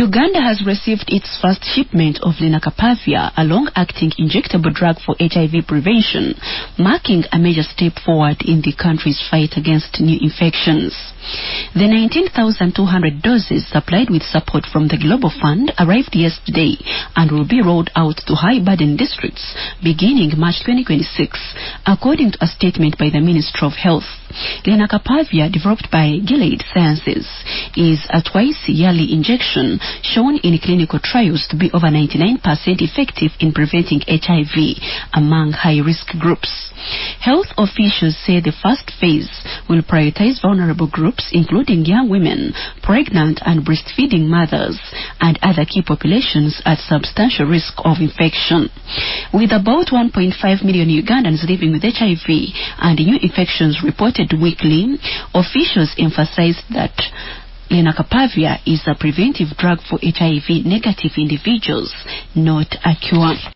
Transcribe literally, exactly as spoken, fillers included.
Uganda has received its first shipment of lenacapavir, a long-acting injectable drug for H I V prevention, marking a major step forward in the country's fight against new infections. The nineteen thousand two hundred doses supplied with support from the Global Fund arrived yesterday and will be rolled out to high-burden districts beginning March twenty twenty-six, according to a statement by the Ministry of Health. Lenacapavir, developed by Gilead Sciences, is a twice-yearly injection shown in clinical trials to be over ninety-nine percent effective in preventing H I V among high-risk groups. Health officials say the first phase will prioritize vulnerable groups, including young women, pregnant and breastfeeding mothers, and other key populations at substantial risk of infection. With about one point five million Ugandans living with H I V and new infections reported weekly, officials emphasized that lenacapavir is a preventive drug for H I V negative individuals, not a cure.